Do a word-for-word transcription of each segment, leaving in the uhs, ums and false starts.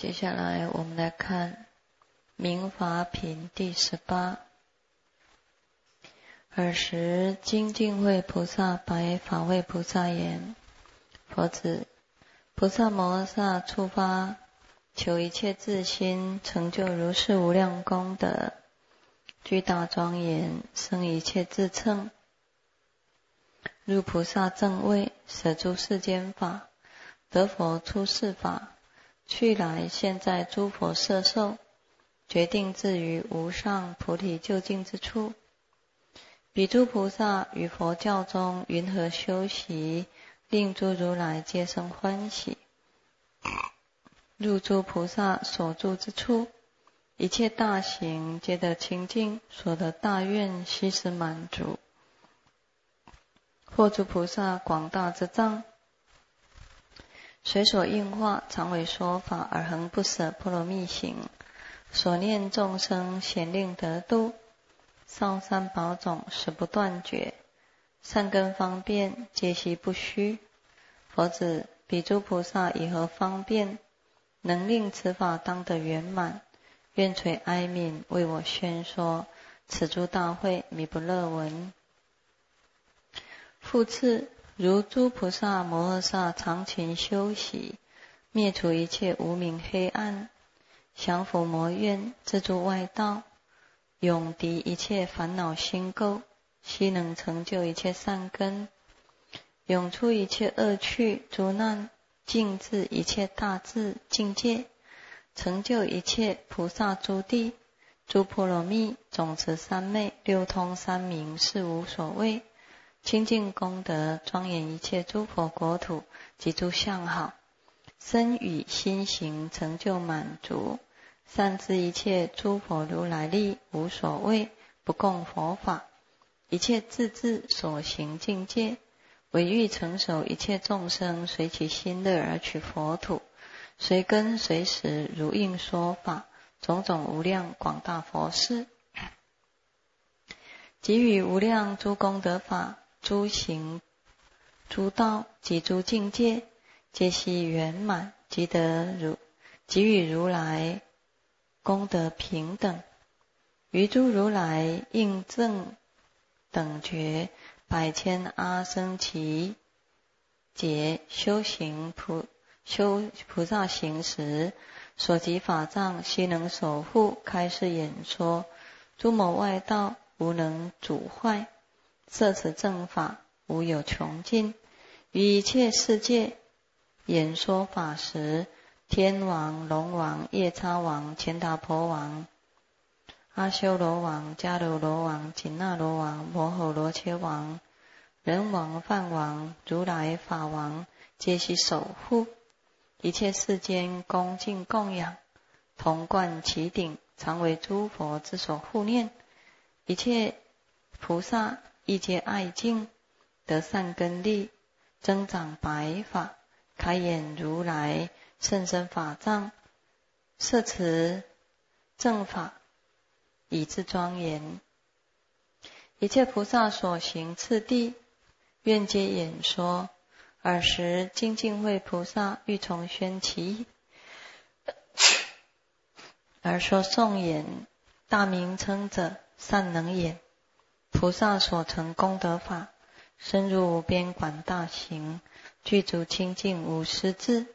接下来我们来看明法品第十八。尔时精进会菩萨白法会菩萨言：佛子，菩萨摩诃萨触发求一切自心，成就如是无量功德，具大庄严，生一切自称，入菩萨正位，舍诸世间法，得佛出世法，去来现在诸佛摄受，决定至于无上菩提究竟之处。彼诸菩萨于佛教中云何修习，令诸如来皆生欢喜。入诸菩萨所住之处，一切大行皆得清净，所得大愿悉实满足。或诸菩萨广大之藏，随所应化，常为说法而恒不舍波罗蜜行，所念众生咸令得度，上三宝种实不断绝，善根方便皆悉不虚。佛子，彼诸菩萨以何方便，能令此法当得圆满？愿垂哀悯为我宣说，此诸大会弥不乐闻。复次，如诸菩萨摩诃萨常勤修习，灭除一切无明黑暗，降伏魔怨，自助外道，永敌一切烦恼心垢，悉能成就一切善根，永出一切恶趣诸难，尽至一切大智境界，成就一切菩萨诸地，诸波罗蜜，总持三昧，六通三明，是无所谓。清净功德，庄严一切诸佛国土及诸相好，身语心行成就满足，善知一切诸佛如来力，无所谓，不共佛法，一切自治所行境界，唯欲成熟一切众生，随其心乐而取佛土，随根随时如应说法，种种无量广大佛事，给予无量诸功德法，诸行诸道及诸境界，皆悉圆满，即得如给予如来功德平等。于诸如来应正等觉，百千阿僧祇劫修行菩修菩萨行时，所及法藏悉能守护，开示演说，诸某外道无能阻坏，摄持正法无有穷尽。于一切世界演说法时，天王、龙王、夜叉王、乾达婆王、阿修罗王、迦楼罗王、紧那罗王、摩吼罗伽王、人王、梵王、如来法王，皆悉守护。一切世间恭敬供养，同贯其顶，常为诸佛之所护念。一切菩萨亦皆爱敬，得善根力，增长白法，开演如来甚深法藏，摄持正法，以至庄严。一切菩萨所行次第，愿皆演说。尔时精进会菩萨欲重宣其意，而说颂言：大名称者，善能演。菩萨所成功德法，深入无边广大行，具足清净无失智。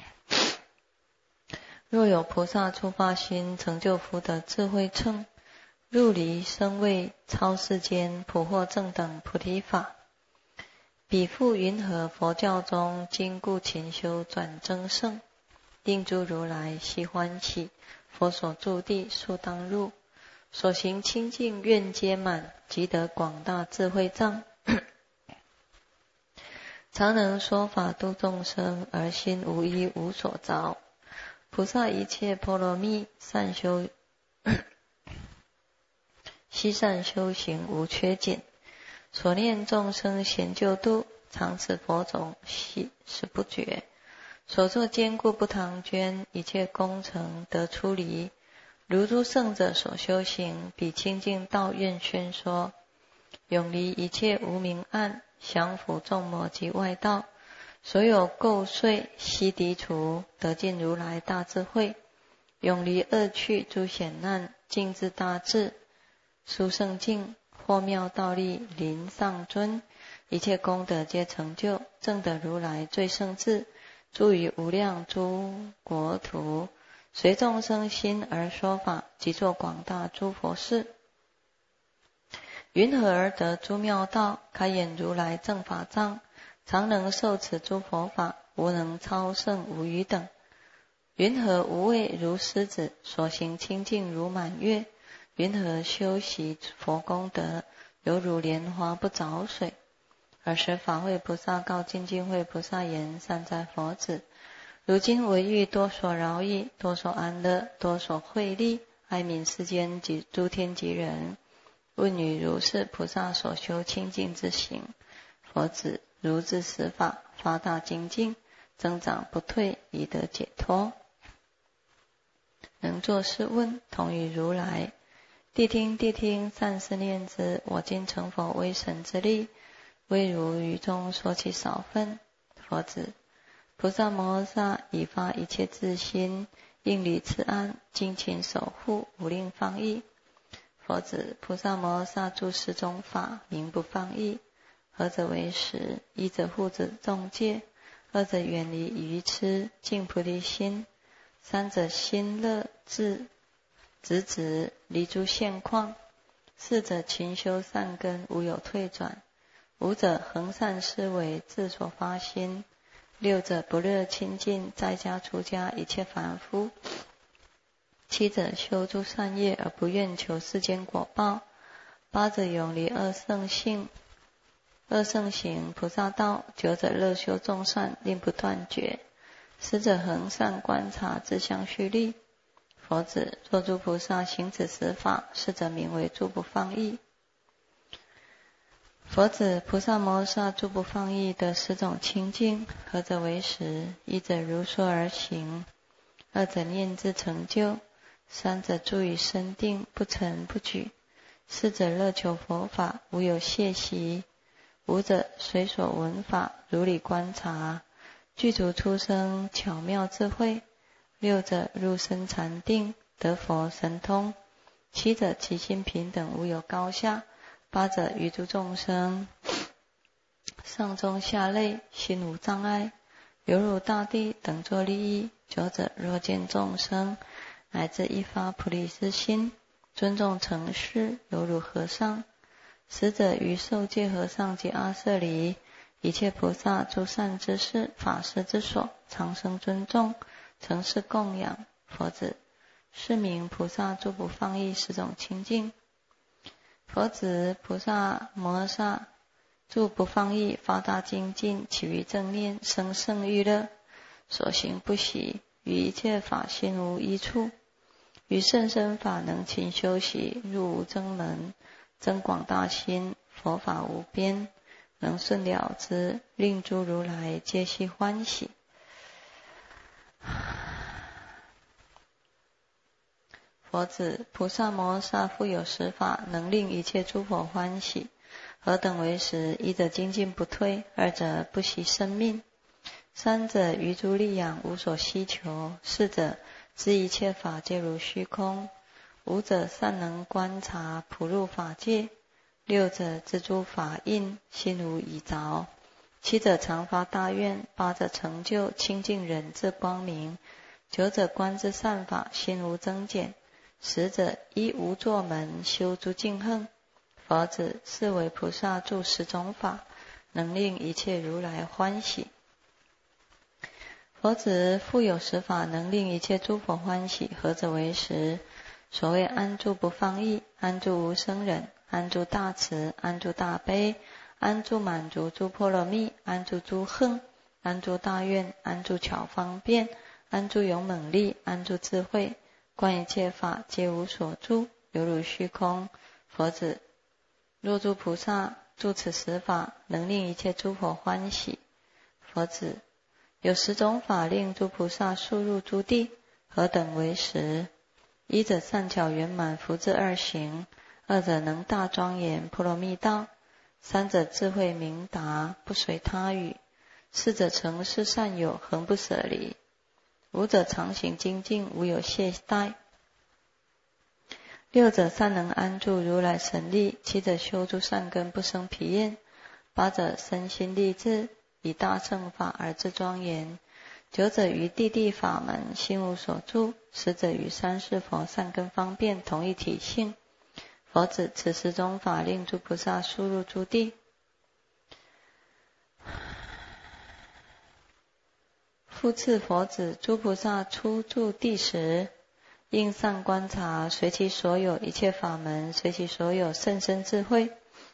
若有菩萨触发心，成就福德智慧乘，入离生位，超世间，普获正等菩提法，彼复云何佛教中经故勤修转增胜，令诸如来悉欢喜，佛所住地速当入，所行清净愿皆满，即得广大智慧藏，常能说法度众生，而心无一无所着。菩萨一切波罗蜜善修悉善修行无缺减，所念众生咸救度，常持佛种悉是不绝，所作坚固不唐捐，一切工程得出离。如诸圣者所修行，彼清净道愿宣说，永离一切无明暗，降伏众魔及外道，所有垢秽悉涤除，得尽如来大智慧， 永离恶趣诸险难，尽至大智，殊胜境，或妙道力，临上尊，一切功德皆成就，证得如来最胜智，住于无量诸国土，随众生心而说法，即作广大诸佛事。云何而得诸妙道？开眼如来正法藏，常能受持诸佛法，无能超胜无余等。云何无畏如狮子，所行清净如满月？云何修习佛功德，犹如莲花不着水？尔时法会菩萨告精进会菩萨言：善哉佛子，如今为欲多所饶益，多所安乐，多所惠利，哀悯世间及诸天及人。问于如是菩萨所修清净之行，佛子如至十法，发大精进，增长不退，以得解脱。能作是问，同于如来。谛听谛听，善思念之，我今成佛威神之力，未如于中说其少分。佛子，菩萨摩诃萨已发一切智心，应离此安，精勤守护，无令放逸。佛子，菩萨摩诃萨住十种法，名不放逸。何者为实？一者护持众戒，二者远离愚痴，净菩提心，三者心乐智直直，离诸现况，四者勤修善根，无有退转，五者恒善思维，自所发心，六者不乐清净，在家出家一切凡夫，七者修诸善业而不愿求世间果报，八者永离恶圣性恶圣行菩萨道，九者乐修众善，令不断绝，十者恒善观察，自相续力。佛子，若诸菩萨行此十法，是者名为诸不放逸。佛子，菩萨摩诃萨诸不放逸的十种清净，何者为实？一者如说而行，二者念之成就，三者住于深定，不沉不举，四者乐求佛法，无有懈息，五者随所闻法，如理观察，具足出生巧妙智慧，六者入深禅定，得佛神通，七者其心平等，无有高下，八者于诸众生上中下类，心无障碍，犹如大地，等作利益。九者若见众生，乃至一发菩提之心，尊重承事，犹如和尚。十者于受戒和尚及阿舍离，一切菩萨诸善之事，法师之所，常生尊重，承事供养。佛子，是名菩萨诸不放逸十种清净。佛子，菩萨摩诃萨诸不放逸，发大精进，起于正念，生胜欲乐，所行不习，于一切法心无一处，于甚深法能勤修习，入无争门，增广大心，佛法无边，能顺了之，令诸如来皆悉欢喜。佛子，菩萨摩诃萨复有十法，能令一切诸佛欢喜。何等为实？一者精进不退，二者不惜生命，三者于诸利养无所希求，四者知一切法皆如虚空，五者善能观察普入法界，六者知诸法印，心无已着，七者常发大愿，八者成就清净忍智光明，九者观之善法，心无增减，十者依无作门，修诸净行。佛子，是为菩萨住十种法，能令一切如来欢喜。佛子，复有十法，能令一切诸佛欢喜。何者为实？所谓安住不放逸，安住无生忍，安住大慈，安住大悲，安住满足诸波罗蜜，安住诸恨，安住大愿，安住巧方便，安住勇猛力，安住智慧，观一切法皆无所住，犹如虚空。佛子，若诸菩萨住此十法，能令一切诸佛欢喜。佛子，有十种法令诸菩萨速入诸地，何等为实？一者善巧圆满福至二行，二者能大庄严波罗蜜道，三者智慧明达不随他语，四者成事善友恒不舍离， 五者常行精进，无有懈怠。六者善能安住如来神力。七者修诸善根，不生疲厌。八者身心立志，以大乘法而自庄严。九者于地地法门，心无所住。十者于三世佛善根方便，同一体性。佛子，此十种法令诸菩萨速入诸地。复次，佛子，诸菩萨初住地时，应善观察，随其所有一切法门，随其所有甚深智慧，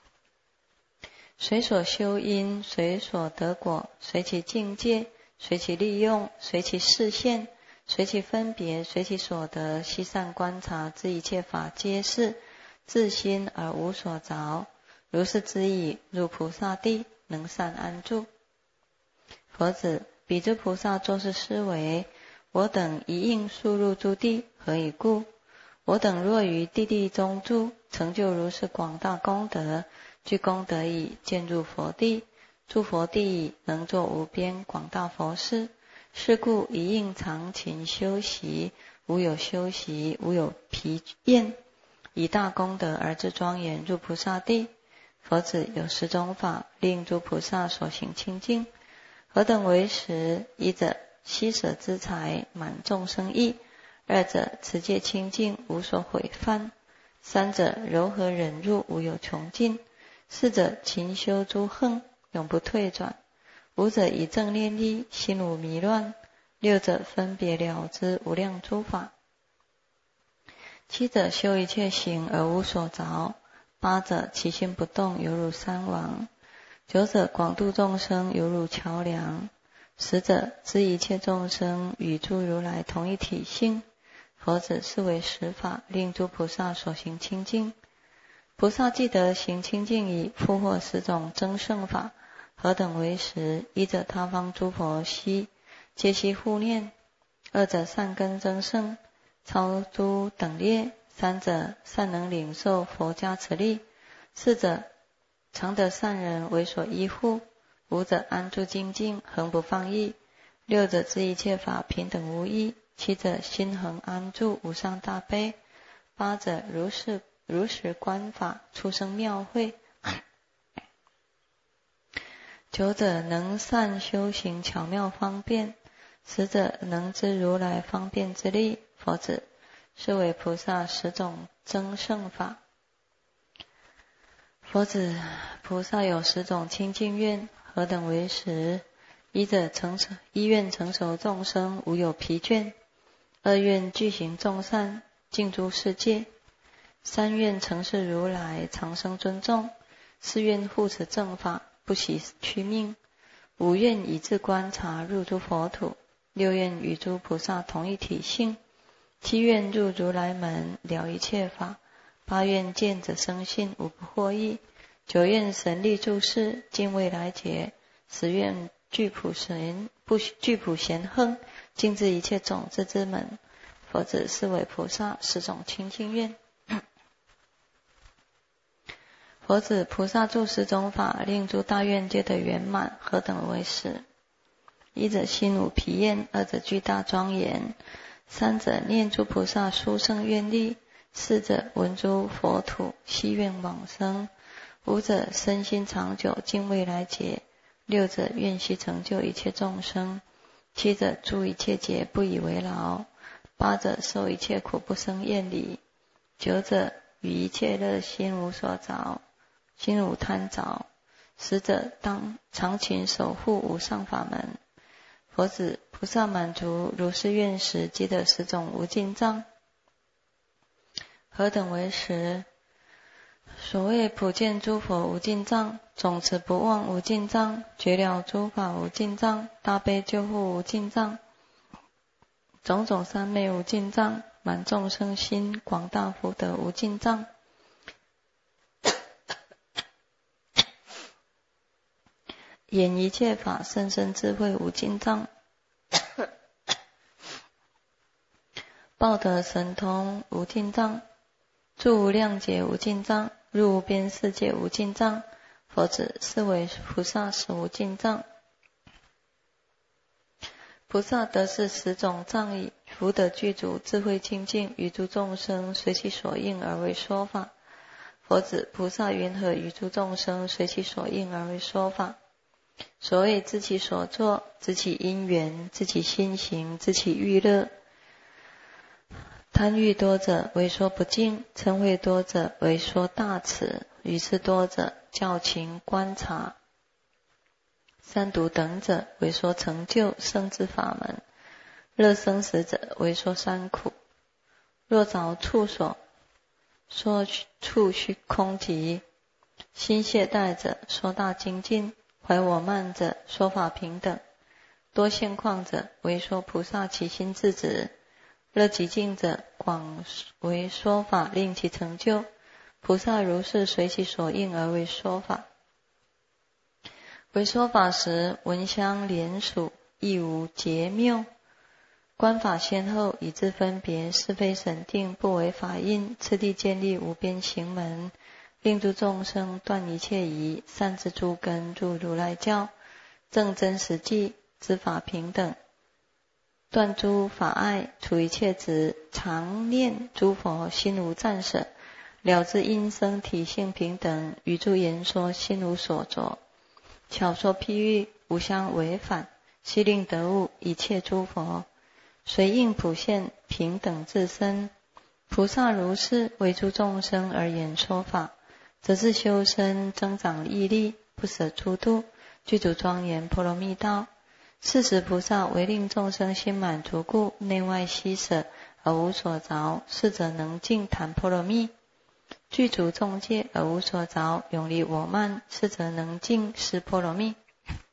随所修因，随所得果，随其境界，随其利用，随其示现，随其分别，随其所得，悉善观察，知一切法皆是自心而无所着。如是之意，入菩萨地，能善安住。佛子，彼诸菩萨作是思维：我等一应速入诸地，何以故？我等若于地地中住，成就如是广大功德，具功德已，渐入佛地，住佛地已，能作无边广大佛事。是故一应常勤修习，无有休息，无有疲厌，以大功德而自庄严，入菩萨地。佛子，有十种法，令诸菩萨所行清净。何等为十？一者悉舍之财，满众生意；二者持戒清净，无所毁犯；三者柔和忍辱，无有穷尽；四者勤修诸行，永不退转；五者以正念力，心无迷乱；六者分别了知无量诸法；七者修一切行而无所着；八者其心不动，犹如山王；九者广度众生，犹如桥梁；十者知一切众生与诸如来同一体性。佛子，是为十法，令诸菩萨所行清净。菩萨既得行清净已，复获十种增胜法。何等为十？一者他方诸佛悉皆悉护念；二者善根增胜，超诸等列；三者善能领受佛加持力；四者常得善人为所依护；五者安住精进，恒不放逸；六者知一切法平等无异；七者心恒安住，无上大悲；八者如是如实观法，出生妙慧；九者能善修行，巧妙方便；十者能知如来方便之力。佛子，是为菩萨十种增胜法。佛子，菩萨有十种清净愿，何等为十？一者成熟，一愿成熟众生，无有疲倦；二愿具行众善，尽诸世界；三愿成事如来，长生尊重；四愿护持正法，不惜屈命；五愿以智观察，入诸佛土；六愿与诸菩萨同一体性；七愿入如来门，了一切法；八愿见者生信，无不获益；九愿神力注释，尽未来劫；十愿具普神不具普贤横，尽至一切种子之门。佛子，是为菩萨十种清净愿。佛子，菩萨住十种法，令诸大愿皆得圆满。何等为十？一者心无疲厌；二者具大庄严；三者念诸菩萨殊胜愿力；四者闻诸佛土悉愿往生；五者身心长久，尽未来劫；六者愿悉成就一切众生；七者诸一切劫，不以为劳；八者受一切苦，不生厌离；九者与一切乐心无所着，心无贪着；十者当常勤守护无上法门。佛子，菩萨满足如是愿时，即得十种无尽藏。何等为十？所谓普见诸佛无尽藏，总持不忘无尽藏，觉了诸法无尽藏，大悲救护无尽藏，种种三昧无尽藏，满众生心广大福德无尽藏，演一切法甚深智慧无尽藏，报得神通无尽藏，住无量劫无尽藏，入无边世界无尽藏。佛子，是为菩萨十无尽藏。 菩萨得是十种藏语，福德具足，智慧清净，于诸众生随其所应而为说法。佛子，菩萨云何于诸众生随其所应而为说法？所谓知其所作，知其因缘，知其心行，知其欲乐。贪欲多者为说不净，嗔恚多者为说大慈，愚痴多者教勤观察，三毒等者为说成就生之法门，乐生死者为说三苦。若着处所，说处虚空寂，心懈怠者说大精进，怀我慢者说法平等，多现况者为说菩萨其心自止，乐极静者广为说法令其成就。菩萨如是随其所应而为说法。为说法时，闻香莲属亦无结谬，观法先后，以致分别，是非审定，不为法印，次第建立无边行门，令诸众生断一切疑，善知诸根，入如来教，正真实际，知法平等，断诸法爱，除一切执，常念诸佛，心无暂舍，了知因生体性平等，语诸言说，心无所着，巧说譬喻，无相违反，悉令得悟一切诸佛，随应普现平等自身。菩萨如是为诸众生而言说法，则是修身增长毅力，不舍诸度，具足庄严波罗蜜道。是时菩萨为令众生心满足故，内外悉舍而无所着，是则能尽谈波罗蜜。具足众戒而无所着，永离我慢，是则能尽施波罗蜜。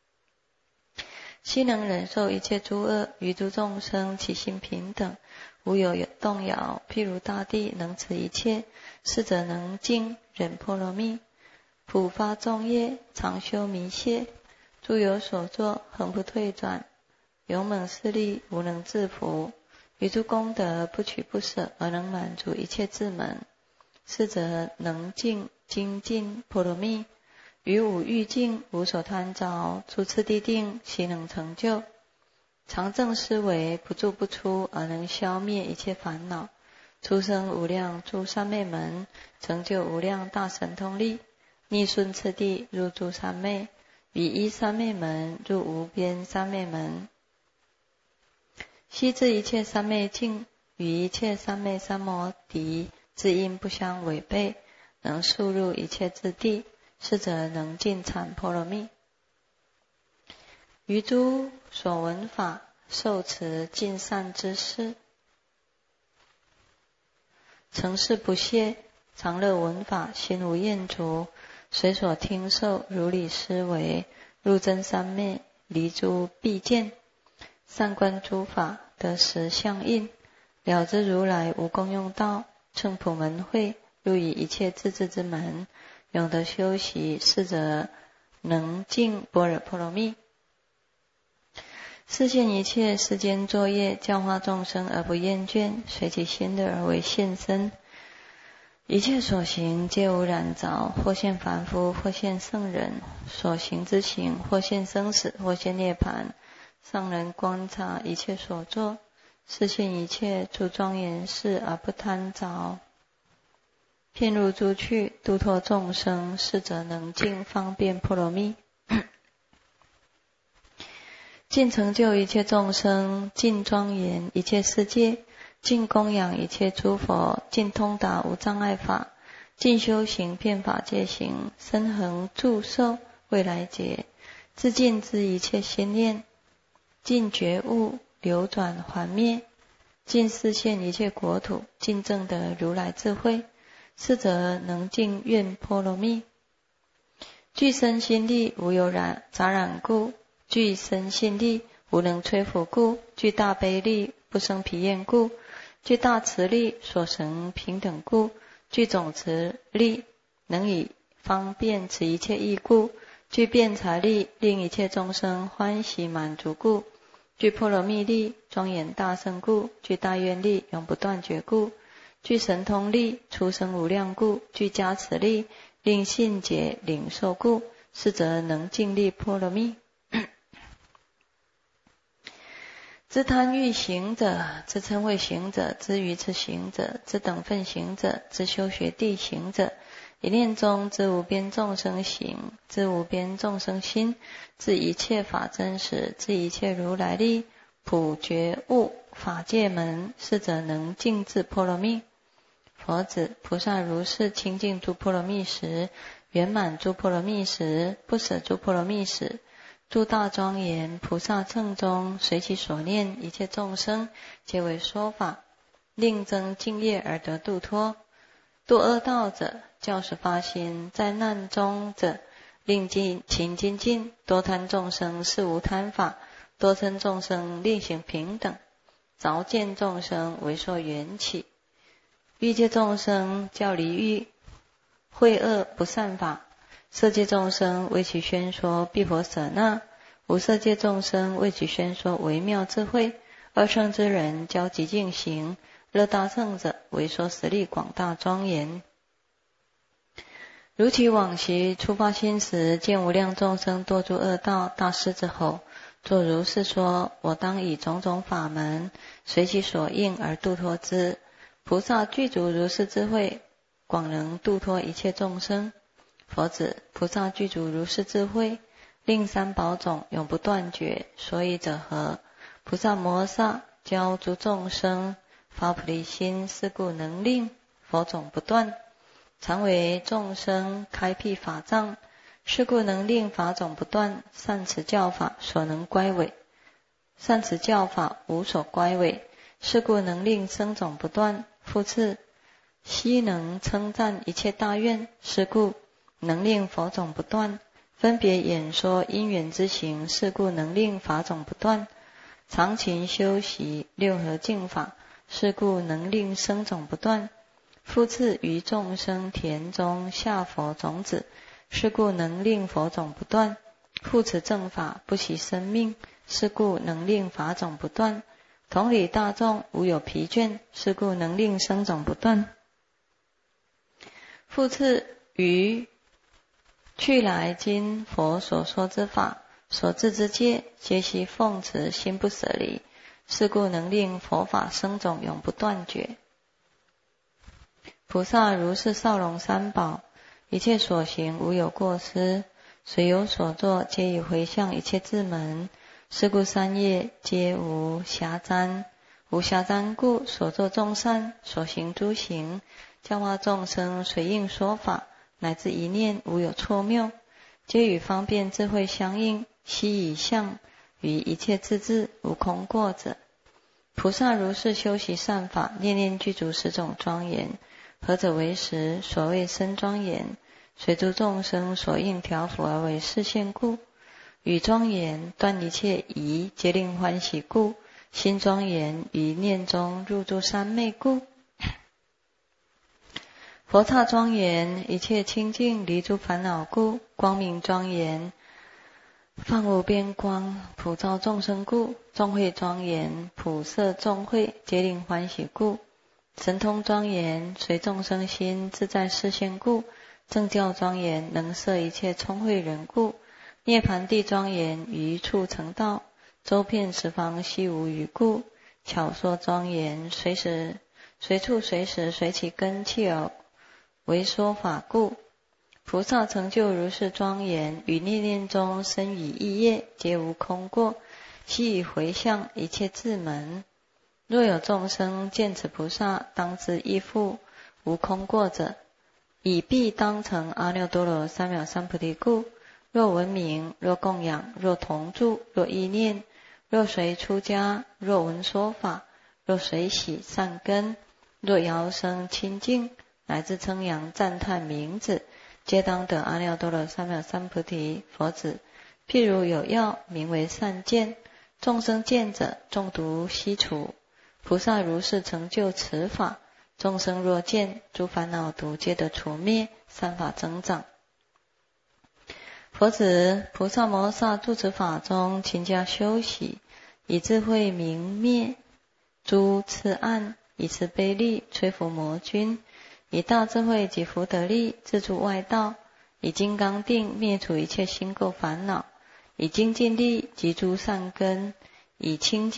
悉能忍受一切诸恶，于诸众生其心平等，无有动摇。譬如大地能持一切，是则能尽忍波罗蜜。普发众业，常修弥谢，诸有所作，恒不退转，勇猛势力，无能制服。于诸功德不取不舍，而能满足一切智门，是则能尽精进波罗蜜。于五欲境无所贪着，诸次第定悉能成就。常正思维，不住不出，而能消灭一切烦恼。出生无量诸三昧门，成就无量大神通力。逆顺次第入诸三昧，于一三昧门入无边三昧门。悉知一切三昧境与一切三昧三摩地之因不相违背，能速入一切之地，是则能尽产波罗蜜。于诸所闻法，受持尽善之事，成事不懈，常乐闻法，心无厌足，随所听受，如理思维，入真三昧，离诸弊见，善观诸法，得实相应，了知如来无功用道，称普门会，入以一切自治之门，永得修习，是则能尽般若波罗蜜。示现一切世间作业，教化众生而不厌倦，随其心乐而为现身。一切所行皆无染着，或现凡夫，或现圣人。所行之行，或现生死，或现涅槃。上人观察一切所作，示现一切诸庄严事而不贪着，遍入诸趣，度脱众生，是则能尽方便波罗蜜。尽成就一切众生，尽庄严一切世界，尽供养一切诸佛，尽通达无障碍法，尽修行遍法界行，身恒住受未来劫，自尽之一切心念，尽觉悟流转还灭，尽示现一切国土，尽证得如来智慧，是则能尽愿波罗蜜。具身心力无有染杂染故，具身心力无能摧伏故，具大悲力不生疲厌故，具大慈力所成平等故，具总持力能以方便持一切义故，具辩才力令一切众生欢喜满足故，具波罗蜜力庄严大圣故，具大愿力永不断绝故，具神通力出生无量故，具加持力令信解领受故，是则能尽力波罗蜜。 自贪欲行者，自嗔恚行者，自愚痴行者，自等分行者，自修学地行者，一念中自无边众生行，自无边众生心，自一切法真实，自一切如来力，普觉悟法界门，是者能尽至波罗蜜。佛子，菩萨如是清净诸波罗蜜时，圆满诸波罗蜜时，不舍诸波罗蜜时，诸大庄严菩萨乘中，随其所念，一切众生皆为说法，令增敬业而得度脱。度恶道者，教使发心；在难中者，令尽勤精进。多贪众生是无贪法，多嗔众生令行平等。着见众生为说缘起，欲界众生教离欲秽恶不善法，色界众生为其宣说毗婆舍那，无色界众生为其宣说微妙智慧。二乘之人教极净行，乐大乘者为说实力广大庄严。如其往昔初发心时，见无量众生堕诸恶道，大师之后，作如是说：我当以种种法门，随其所应而度脱之。菩萨具足如是智慧，广能度脱一切众生。佛子，菩萨具足如是智慧，令三宝种永不断绝。所以者何？菩萨摩诃萨教诸众生发菩提心，是故能令佛种不断，常为众生开辟法藏，是故能令法种不断。善持教法所能乖违，善持教法无所乖违，是故能令生种不断。复次，悉能称赞一切大愿，是故能令佛种不断。分别演说因缘之行，是故能令法种不断。常勤修习六合净法，是故能令生种不断。复次，于众生田中下佛种子，是故能令佛种不断。复持正法不惜生命，是故能令法种不断。同理大众无有疲倦，是故能令生种不断。复次，于去来今佛所说之法，所至之戒，皆悉奉持心不舍离，是故能令佛法生种永不断绝。菩萨如是少容三宝，一切所行无有过失，虽有所作，皆以回向一切智门，是故三业皆无瑕沾。无瑕沾故，所作众善，所行诸行，教化众生随应说法，乃至一念无有错谬，皆与方便智慧相应，悉以相于一切自治，无空过者。菩萨如是修习善法，念念具足十种庄严。何者为实？所谓身庄严，随诸众生所应调伏而为示现故。语庄严，断一切疑，皆令欢喜故。心庄严，于念中入诸三昧故。佛刹庄严，一切清净，离诸烦恼故。光明庄严，放无边光，普照众生故。众慧庄严，普摄众慧，皆令欢喜故。神通庄严，随众生心，自在示现故。正教庄严，能摄一切聪慧人故。涅盘地庄严，于处成道，周遍十方悉无余故。巧说庄严，随时随处随时随其根器而为说法故。菩萨成就如是庄严，于念念中生于意业，皆无空过，悉以回向一切智门。若有众生见此菩萨，当知亦复无空过者，以必当成阿耨多罗三藐三菩提故。若闻名，若供养，若同住，若意念，若随出家，若闻说法，若随喜善根，若摇声清净，乃至称扬赞叹名字，皆当得阿耨多罗三藐三菩提。佛子，譬如有药名为善见，众生见者，中毒悉除。菩萨如是成就此法，众生若见，诸烦恼毒皆得除灭，善法增长。佛子，菩萨摩诃萨住此法中，勤加修习，以智慧明灭诸痴暗，以慈悲力摧伏魔君，以大智慧及福德力自助外道，以金刚定灭除一切心垢烦恼，以精进力及诸善根，以清净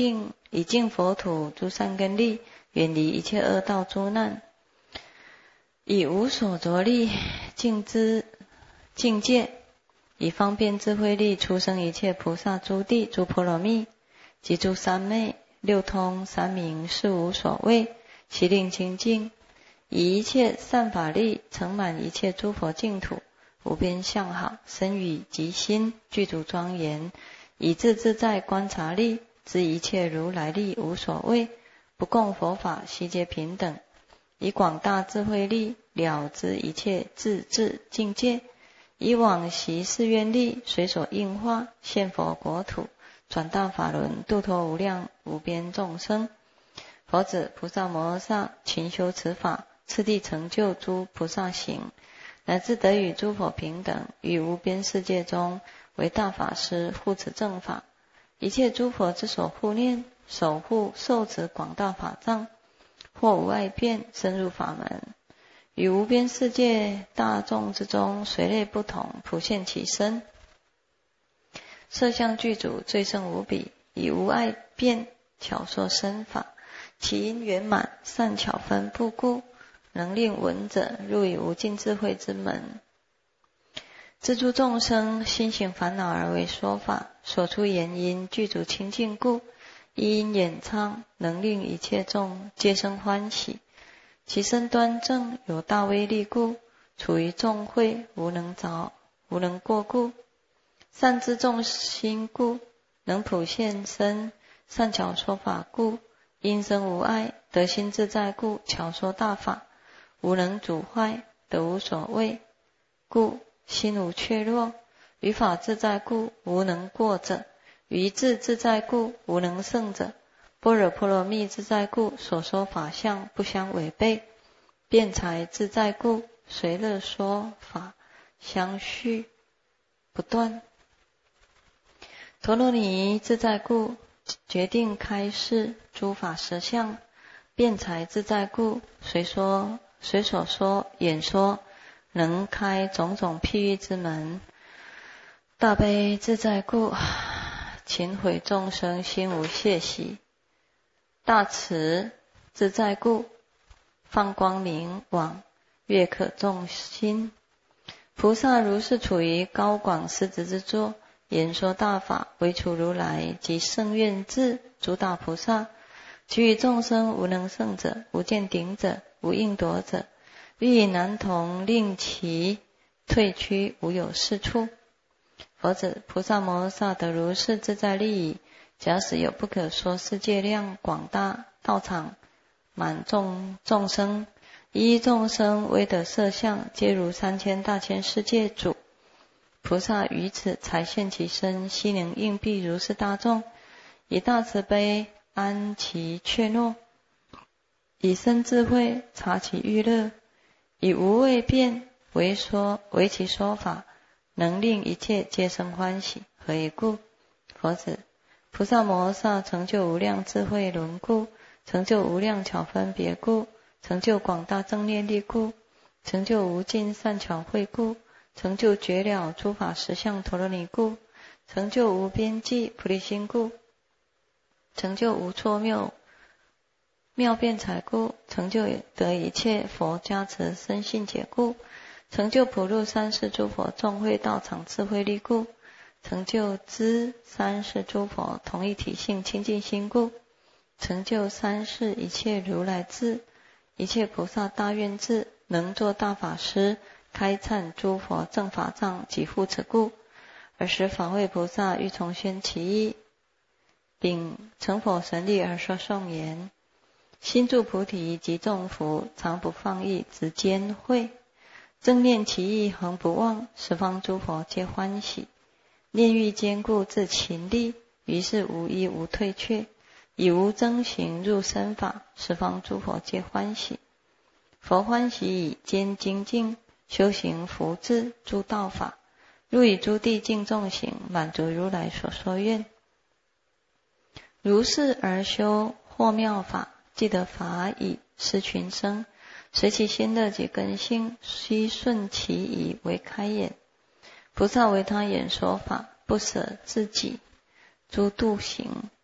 以净佛土诸善根力，远离一切恶道诸难，以无所着力净之境界，以方便智慧力出生一切菩萨诸地诸波罗蜜及诸三昧六通三明是无所谓，其令清净，以一切善法力成满一切诸佛净土，无边相好，身语及心具足庄严，以自自在观察力知一切如来力无所谓，不共佛法悉皆平等，以广大智慧力了知一切自治境界，以往昔誓愿力随所应化现佛国土，转大法轮度脱无量无边众生。佛子菩萨摩诃萨勤修此法，次第成就诸菩萨行，乃至得与诸佛平等，于无边世界中为大法师护持正法，一切诸佛之所护念，守护受持广大法藏，或无碍变深入法门，于无边世界大众之中随类不同，普现其身，色相具足，最胜无比，以无碍变巧说身法，其因圆满，善巧分布故，能令闻者入于无尽智慧之门。自诸众生心行烦恼而为说法，所出言音具足清净故，一因演唱，能令一切众皆生欢喜。其身端正，有大威力故，处于众会，无能着，无能过故。善知众心故，能普现身，善巧说法故，因生无碍，得心自在故，巧说大法，无能阻坏，得无所谓故，心无怯弱，于法自在故，无能过者，于智自在故，无能胜者，般若波罗蜜自在故，所说法相不相违背，辩才自在故，随乐说法相续不断，陀罗尼自在故，决定开示诸法实相，辩才自在故，随说随所说演说，能开种种譬喻之门，大悲自在故，勤毁众生心无懈息，大慈自在故，放光明网，悦可众心。菩萨如是处于高广施职之作，演说大法，唯除如来及圣愿智诸大菩萨，其余众生无能胜者，无见顶者，无应夺者，欲以难同，令其退趋，无有是处。佛子菩萨摩诃萨得如是自在利益，假使有不可说世界量广大道场，满众众生，一一众生唯得色相，皆如三千大千世界主。菩萨于此才现其身，悉能应庇如是大众，以大慈悲安其怯懦，以身智慧察其欲乐，以无畏辩为说为其说法，能令一切皆生欢喜。何以故？佛子菩萨摩诃萨成就无量智慧轮故，成就无量巧分别故，成就广大正念力故，成就无尽善巧慧故，成就绝了诸法实相陀罗尼故，成就无边际菩提心故，成就无错谬妙辩才故，成就得一切佛加持深信解故，成就普入三世诸佛众会道场智慧力故，成就知三世诸佛同一体性清净心故，成就三世一切如来智，一切菩萨大愿智，能作大法师，开忏诸佛正法藏及护持故，尔时法会菩萨欲重宣其意，并成佛神力而说颂言：心住菩提及众福，常不放逸直坚慧，正念其意恒不忘，十方诸佛皆欢喜，念欲坚固自勤力，于是无一无退却，以无增行入身法，十方诸佛皆欢喜。佛欢喜以坚精进，修行福智诸道法，入以诸地净众行，满足如来所说愿。如是而修或妙法，即得法以施群生，随其心乐及根性，悉顺其意为开演。菩萨为他演说法，不舍自己诸度行。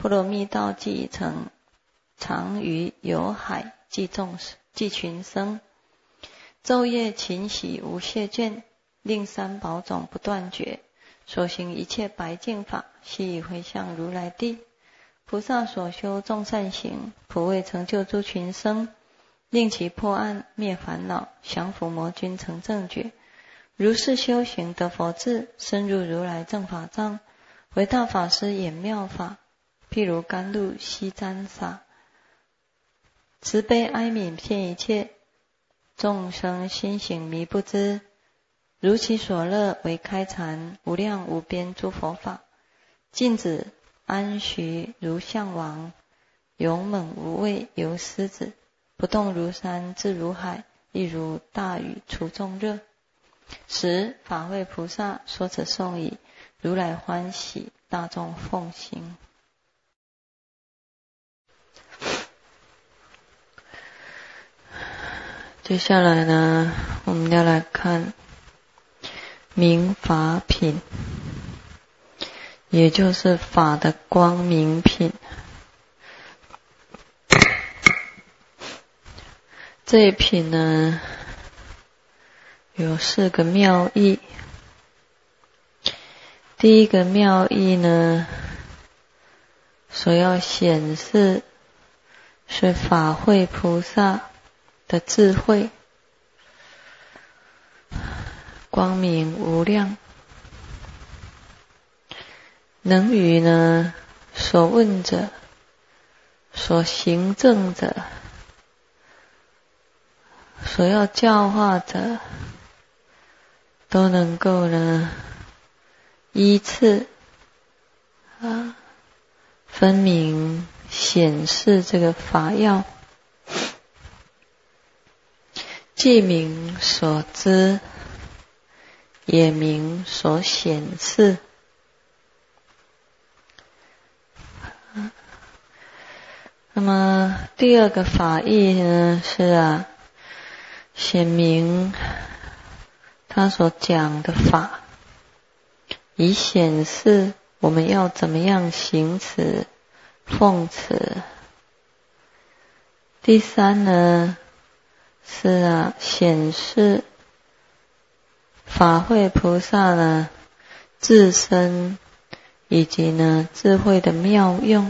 波罗蜜道即已成，常于有海即众即群生，昼夜勤喜无懈倦，令三宝种不断绝，所行一切白净法，悉以回向如来地。菩萨所修众善行，普为成就诸群生，令其破暗灭烦恼，降伏魔君成正觉。如是修行得佛智，深入如来正法藏，为大法师演妙法，譬如甘露悉沾洒，慈悲哀悯遍一切众生，心行迷不知，如其所乐为开禅，无量无边诸佛法，静止安徐如象王，勇猛无畏游狮子，不动如山自如海，亦如大雨除众热。十法会菩萨说此颂已，如来欢喜，大众奉行。接下来呢，我们要来看明法品，也就是法的光明品。这一品呢，有四个妙义。第一个妙义呢，所要显示是法会菩萨的智慧，光明无量，能与呢所问者、所行证者、所要教化者，都能够呢依次啊分明显示这个法要，既明所知，也明所显示。那么第二个法义呢，是啊显明他所讲的法，以显示我们要怎么样行持奉持。第三呢，是啊显示法会菩萨呢自身以及呢智慧的妙用。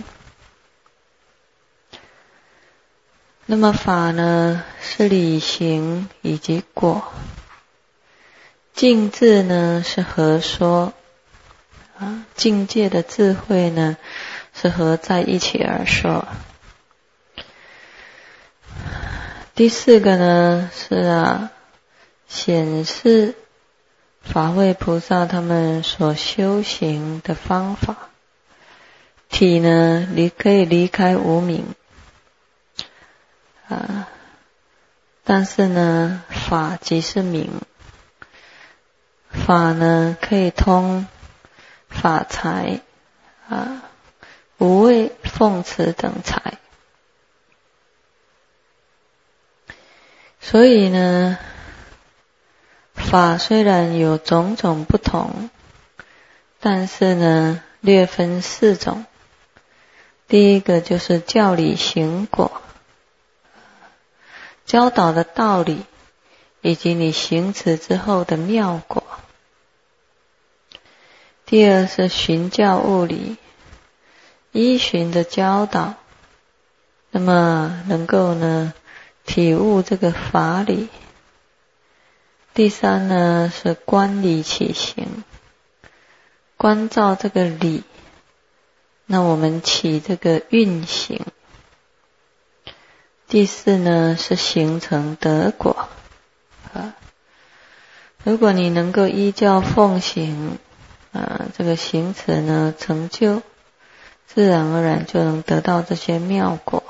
那么法呢是理行以及果，境智呢是合说啊，境界的智慧呢是合在一起而说。第四个呢是啊显示法会菩萨他们所修行的方法，体呢离可以离开无明啊，但是呢法即是明，法呢可以通法财啊、无畏、奉持等财。所以呢法虽然有种种不同，但是呢略分四种。第一个就是教理行果，教导的道理以及你行持之后的妙果。第二是循教悟理，依循的教导，那么能够呢体悟这个法理。第三呢是观理起行，关照这个理，那我们起这个运行。第四呢是形成得果啊，如果你能够依教奉行啊，这个行持呢成就，自然而然就能得到这些妙果。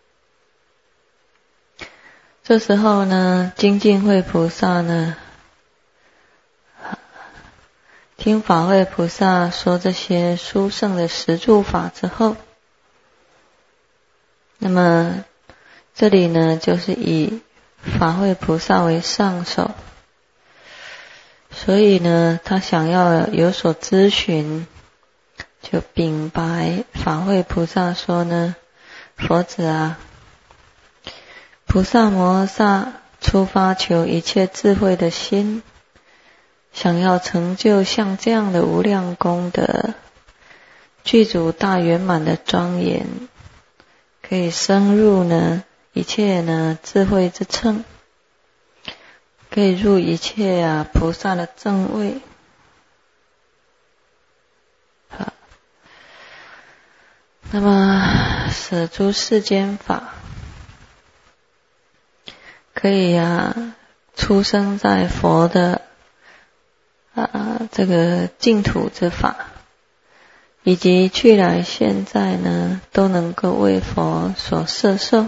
这时候呢精进会菩萨呢听法会菩萨说这些殊胜的十住法之后，那么这里呢就是以法会菩萨为上首，所以呢他想要有所咨询就禀白法会菩萨说呢，佛子啊，菩萨摩诃萨初发求一切智慧的心，想要成就像这样的无量功德，具足大圆满的庄严，可以深入呢一切呢智慧之乘，可以入一切啊菩萨的正位。好，那么舍诸世间法，可以啊出生在佛的啊这个净土之法，以及去来现在呢，都能够为佛所摄受，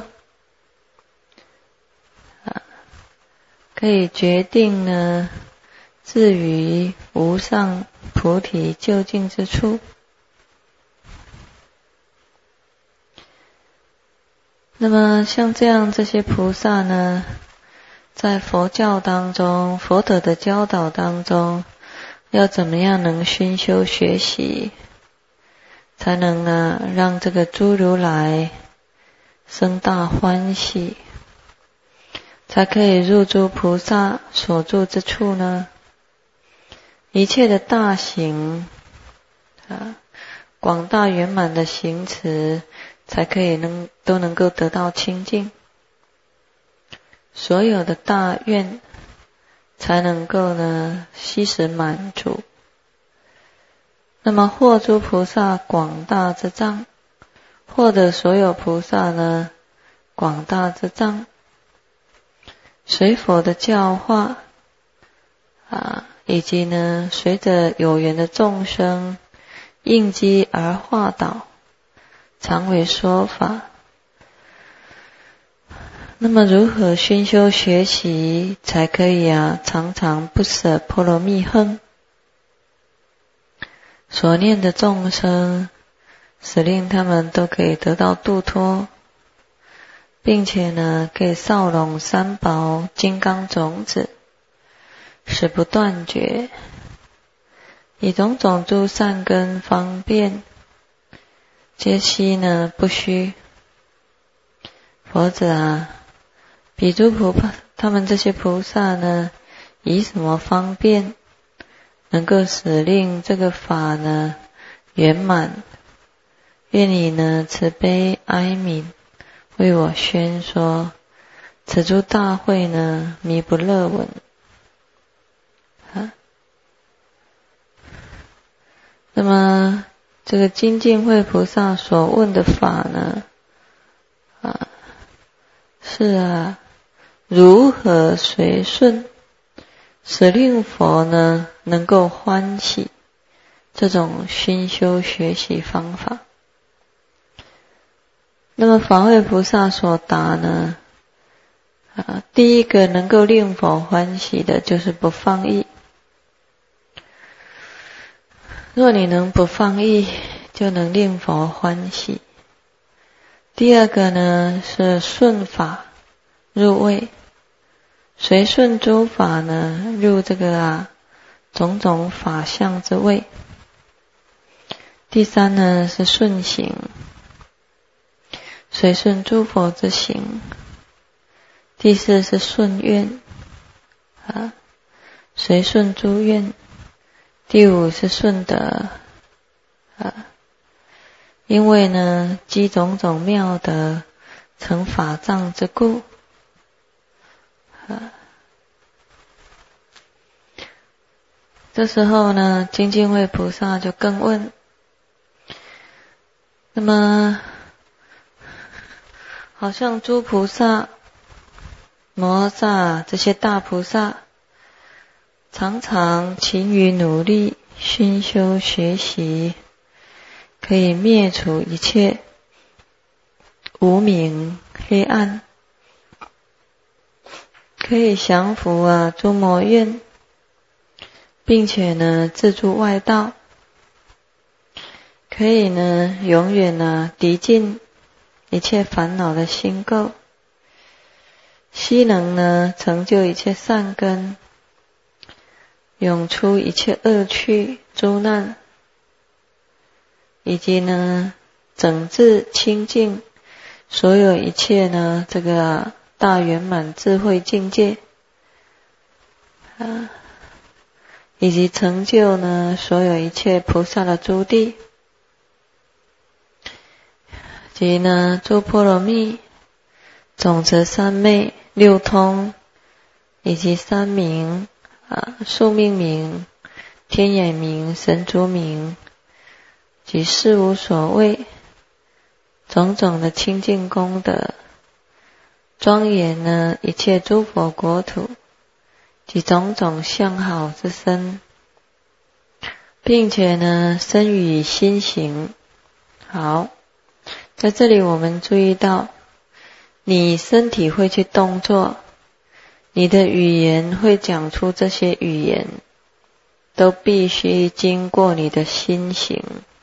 啊，可以决定呢，至于无上菩提究竟之处。那么像这样这些菩萨呢，在佛教当中，佛陀的教导当中，要怎么样能熏修学习，才能呢让这个诸如来生大欢喜，才可以入诸菩萨所住之处呢？一切的大行啊，广大圆满的行持，才可以能都能够得到清净。所有的大愿才能够呢悉实满足。那么获诸菩萨广大之藏，获得所有菩萨呢广大之藏，随佛的教化啊，以及呢随着有缘的众生应机而化导，常为说法。那么如何熏修学习，才可以啊常常不舍波罗蜜恨？所念的众生，使令他们都可以得到度脱，并且呢可以少拢三宝金刚种子，使不断绝，以种种诸善根方便，皆悉呢不虚。佛子啊，比诸菩萨他们这些菩萨呢，以什么方便能够使令这个法呢圆满？愿你呢慈悲哀悯，为我宣说此诸大会呢弥不乐闻。啊，那么这个精进慧菩萨所问的法呢，啊，是啊，如何随顺，使令佛呢能够欢喜，这种熏修学习方法。那么法会菩萨所答呢，啊，第一个能够令佛欢喜的就是不放逸。若你能不放逸，就能令佛欢喜。第二个呢是顺法入位，随顺诸法呢入这个啊种种法相之位。第三呢是顺行，随顺诸佛之行。第四是顺愿啊，随顺诸愿。第五是顺德啊，因为呢积种种妙德，成法藏之故啊。这时候呢，精进慧菩萨就更问：那么好像诸菩萨、摩诃萨这些大菩萨，常常勤于努力熏修学习，可以灭除一切无明黑暗，可以降伏啊诸魔怨，并且呢自助外道，可以呢永远呢涤尽一切烦恼的心垢，悉能呢成就一切善根，永出一切恶趣诸难， 以及呢整治清净所有一切呢这个大圆满智慧境界啊，以及成就呢所有一切菩萨的诸地，及呢诸波罗蜜、总持三昧、六通，以及三明啊、宿命明、天眼明、神足明，及事无所谓种种的清净功德，庄严呢一切诸佛国土及种种相好之身，并且呢身语心行。好，在这里我们注意到，你身体会去动作，你的语言会讲出这些语言，都必须经过你的心行。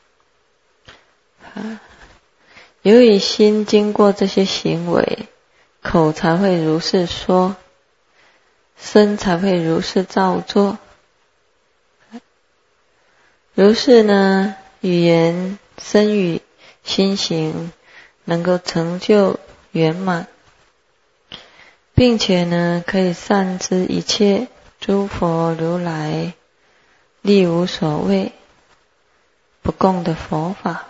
由于心经过这些行为，口才会如是说，身才会如是照做。如是呢，语言、身语、心行能够成就圆满，并且呢可以善知一切诸佛如来力无所谓不共的佛法。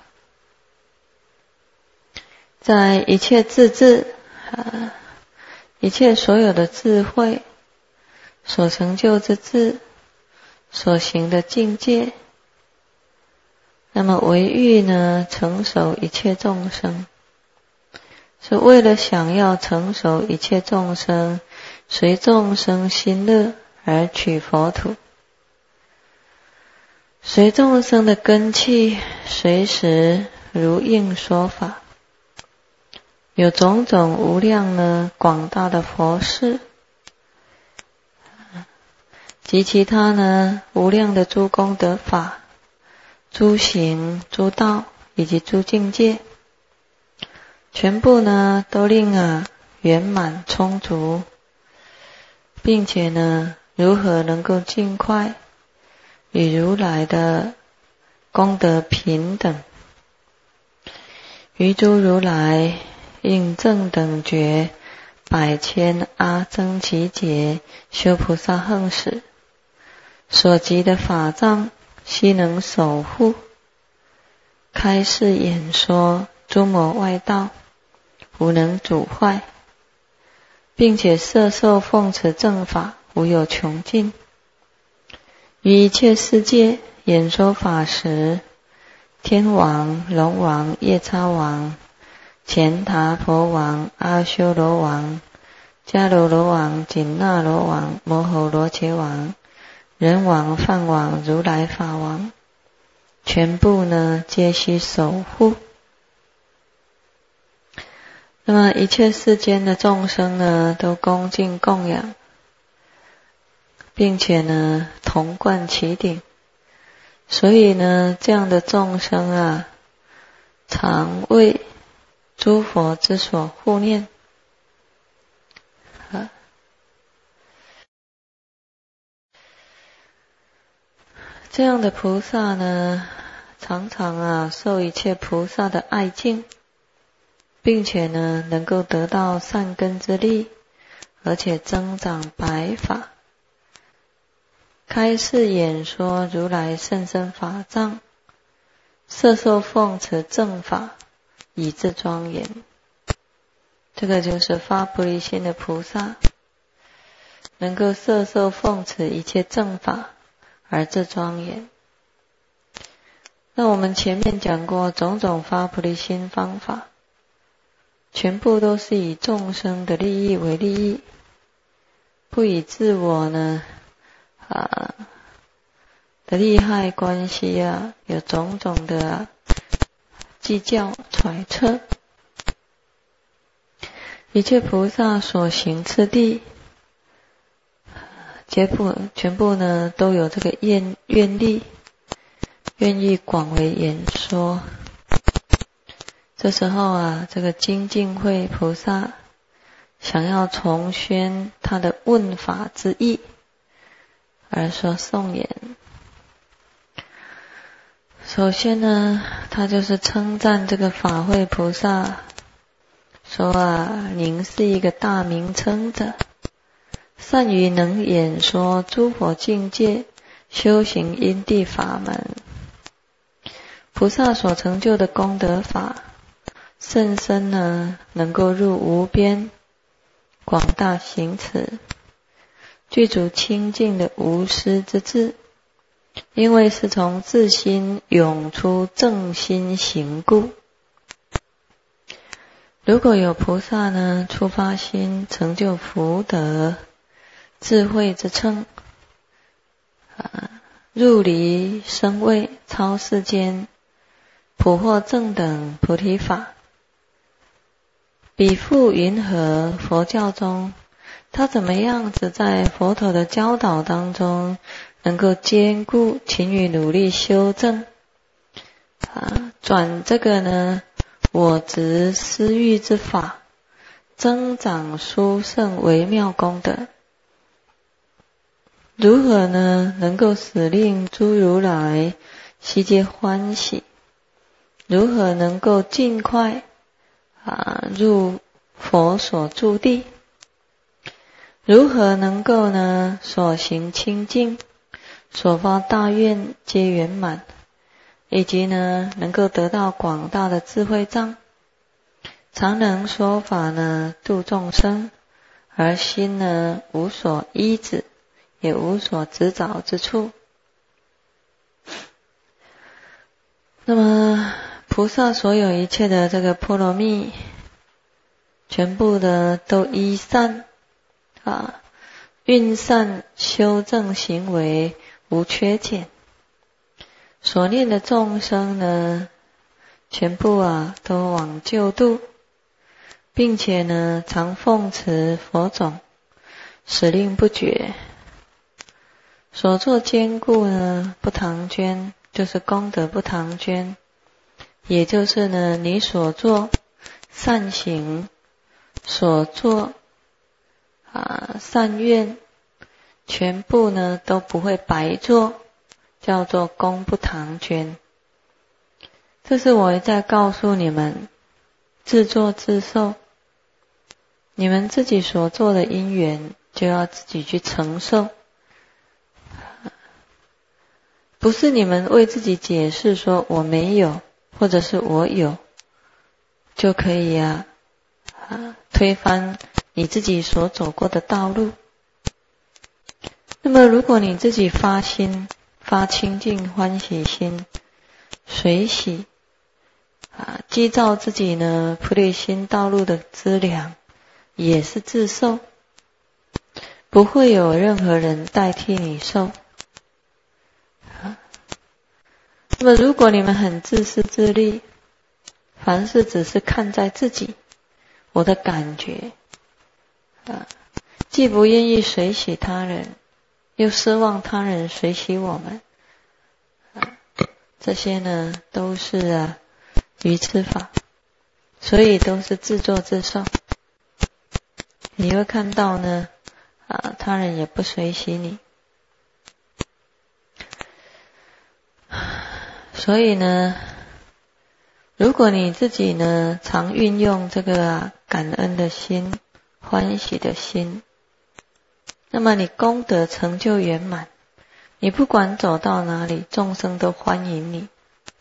在一切智智、啊、一切所有的智慧所成就之智，所行的境界，那么为欲呢成熟一切众生，是为了想要成熟一切众生，随众生心乐而取佛土，随众生的根器，随时如应说法，有种种无量呢广大的佛事，及其他呢无量的诸功德法、诸行、诸道以及诸境界，全部呢都令啊圆满充足，并且呢如何能够尽快与如来的功德平等，于诸如来应正等觉百千阿僧祇劫修菩萨行识所集的法藏，悉能守护，开示演说诸魔外道，无能阻坏，并且摄受奉持正法，无有穷尽。于一切世界演说法时，天王、龙王、夜叉王、乾闥婆王、阿修罗王、迦楼罗王、紧那罗王、摩吼罗伽王、人王、梵王、如来法王，全部呢皆须守护。那么一切世间的众生呢都恭敬供养，并且呢同贯其顶，所以呢这样的众生啊，常为诸佛之所护念。啊，这样的菩萨呢，常常啊受一切菩萨的爱敬，并且呢能够得到善根之力，而且增长白法，开示演说如来甚深法藏，摄受奉持正法，以至庄严。这个就是发菩提心的菩萨，能够摄受奉持一切正法而至庄严。那我们前面讲过种种发菩提心方法，全部都是以众生的利益为利益，不以自我呢啊的利害关系啊，有种种的、啊、计较揣测。一切菩萨所行次第，全部全部呢都有这个愿愿力，愿意广为演说。这时候啊，这个精进会菩萨想要重宣他的问法之意，而说颂言。 首先呢，他就是称赞这个法会菩萨，说啊，您是一个大名称者，善于能演说诸佛境界，修行因地法门。菩萨所成就的功德法，甚深呢，能够入无边广大行持，具足清净的无私之智。因为是从自心涌出正心行故。如果有菩萨呢，出发心成就福德智慧之称，啊，入离生位超世间，普获正等菩提法，比复云何佛教中，他怎么样子在佛陀的教导当中能够兼顾勤于努力修正，啊，转这个呢我执私欲之法，增长殊胜微妙功德。如何呢能够使令诸如来悉皆欢喜？如何能够尽快啊入佛所住地？如何能够呢所行清净，所发大愿皆圆满，以及呢能够得到广大的智慧藏，常能说法呢度众生，而心呢无所依止，也无所执着之处。那么菩萨所有一切的这个波罗蜜，全部的都依善啊运善修正行为无缺减，所念的众生呢，全部啊都往救度，并且呢常奉持佛种，使令不绝。所作坚固呢不唐捐，就是功德不唐捐，也就是呢你所做善行，所做啊善愿，全部呢都不会白做，叫做功不唐捐。这是我在告诉你们，自作自受，你们自己所做的因缘就要自己去承受，不是你们为自己解释说我没有或者是我有就可以啊啊推翻你自己所走过的道路。那么如果你自己发心发清净欢喜心，随喜啊积造自己呢菩提心道路的资粮，也是自受，不会有任何人代替你受。那么如果你们很自私自利，凡事只是看在自己我的感觉啊，既不愿意随喜他人，又奢望他人随喜我们啊，这些呢都是啊愚痴法，所以都是自作自受。你会看到呢啊他人也不随喜你。所以呢，如果你自己呢常运用这个、啊、感恩的心、欢喜的心，那么你功德成就圆满，你不管走到哪里，众生都欢迎你，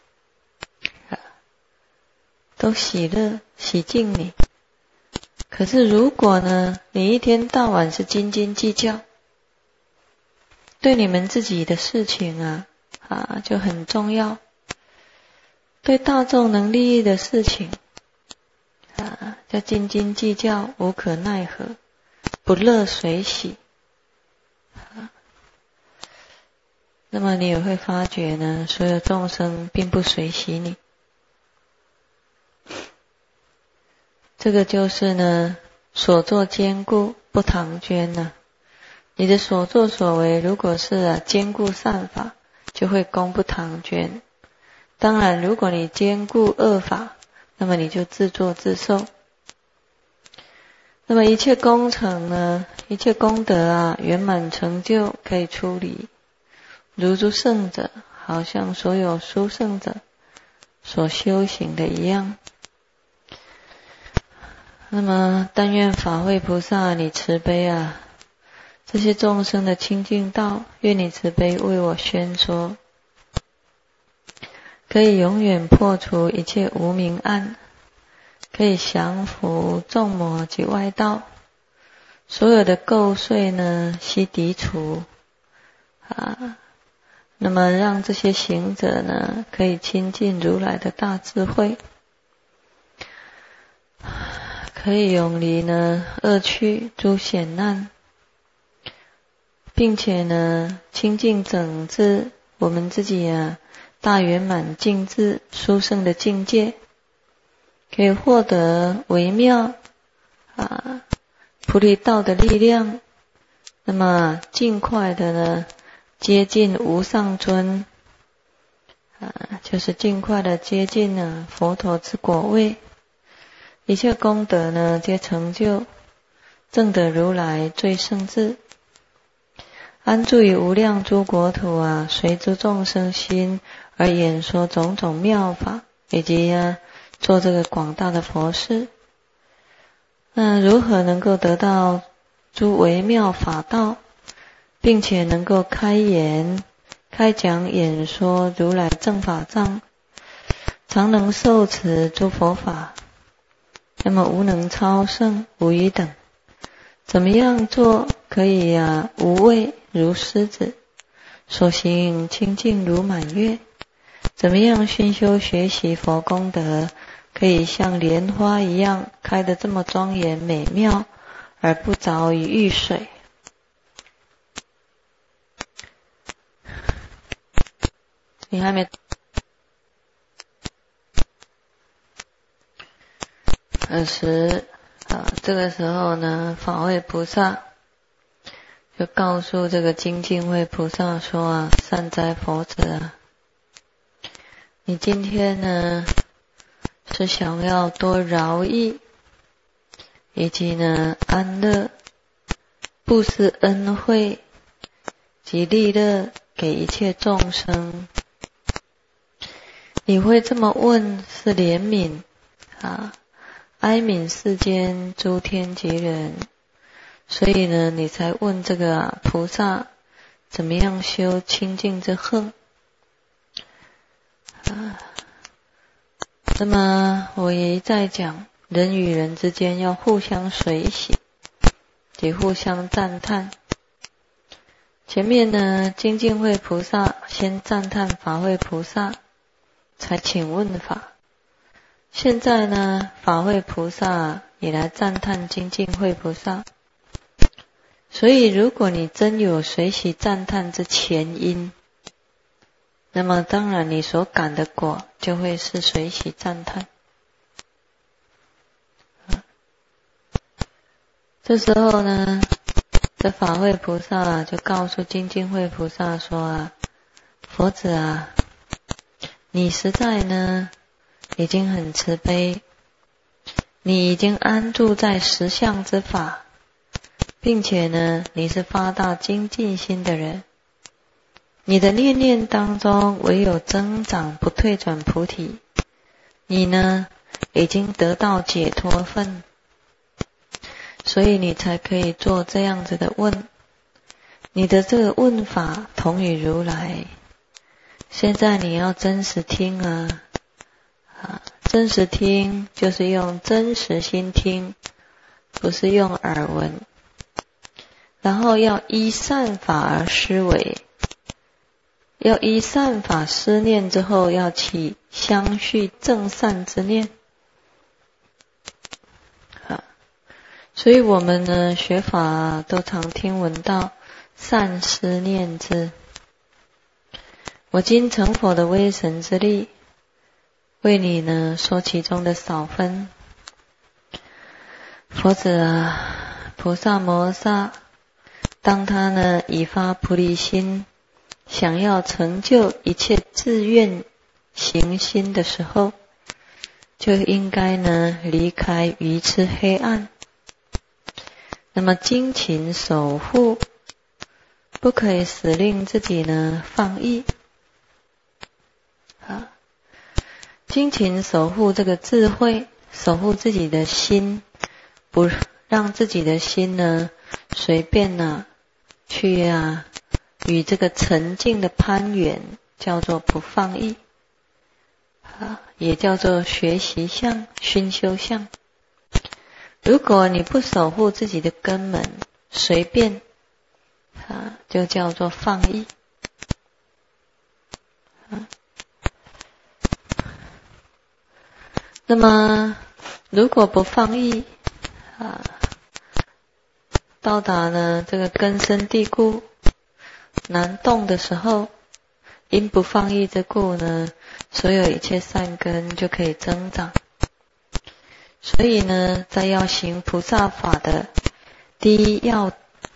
都喜乐喜敬你。可是如果呢你一天到晚是斤斤计较，对你们自己的事情啊啊就很重要，对大众能利益的事情啊就斤斤计较，无可奈何，不乐随喜啊。那么你也会发觉呢，所有众生并不随喜你。这个就是呢所作坚固不唐捐呢、啊、你的所作所为如果是啊坚固善法，就会功不唐捐。当然如果你坚固恶法，那么你就自作自受。那么一切功成呢，一切功德啊圆满成就，可以出离如诸圣者， 好像所有殊胜者所修行的一样。那么但愿法会菩萨你慈悲啊，这些众生的清净道，愿你慈悲为我宣说，可以永远破除一切无明暗，可以降伏众魔及外道，所有的垢秽呢悉涤除啊，那么让这些行者呢可以亲近如来的大智慧，可以永离呢恶趣诸险难，并且呢清净整治我们自己啊大圆满净智殊胜的境界，可以获得微妙啊菩提道的力量，那么尽快的呢接近无上尊啊，就是尽快的接近呢佛陀之果位，一切功德呢皆成就，证得如来最胜智，安住于无量诸国土啊，随诸众生心而演说种种妙法，以及啊做这个广大的佛事。那如何能够得到诸微妙法道，并且能够开言开讲演说如来正法藏，常能受持诸佛法，那么无能超胜无余等，怎么样做可以啊无畏如狮子，所行清净如满月？怎么样熏修学习佛功德，可以像莲花一样开得这么庄严美妙，而不着于浴水？你还没二十啊，这个时候呢，法会菩萨就告诉这个精进会菩萨说啊，善哉佛子啊，你今天呢是想要多饶益，以及呢安乐布施恩惠及利乐给一切众生。你会这么问是怜悯啊哀悯世间诸天及人，所以呢你才问这个、啊、菩萨怎么样修清净之恨啊。那么我也在讲人与人之间要互相随喜及互相赞叹。前面呢精进会菩萨先赞叹法会菩萨，才请问法。现在呢法会菩萨也来赞叹精进会菩萨。所以如果你真有随喜赞叹之前因，那么当然你所感的果就会是随喜赞叹。这时候呢这法会菩萨就告诉精进会菩萨说啊，佛子啊，你实在呢已经很慈悲，你已经安住在实相之法，并且呢你是发大精进心的人，你的念念当中唯有增长不退转菩提，你呢已经得到解脱分，所以你才可以做这样子的问。你的这个问法同于如来，现在你要真实听啊啊，真实听就是用真实心听，不是用耳闻。然后要依善法而思维，要依善法思念之后，要起相续正善之念。啊，所以我们呢学法都常听闻到善思念之。我今成佛的威神之力，为你呢说其中的少分。佛子啊，菩萨摩萨，当他呢已发菩提心，想要成就一切自愿行心的时候，就应该呢离开愚痴黑暗，那么精勤守护，不可以使令自己呢放逸。 精勤守护这个智慧，守护自己的心，不让自己的心呢随便呢去啊与这个沉静的攀缘，叫做不放逸啊，也叫做学习相、熏修相。如果你不守护自己的根门，随便啊，就叫做放逸啊。那么如果不放逸啊，到达呢这个根深蒂固难动的时候，因不放逸之故呢，所有一切善根就可以增长。所以呢，在要行菩萨法的第一要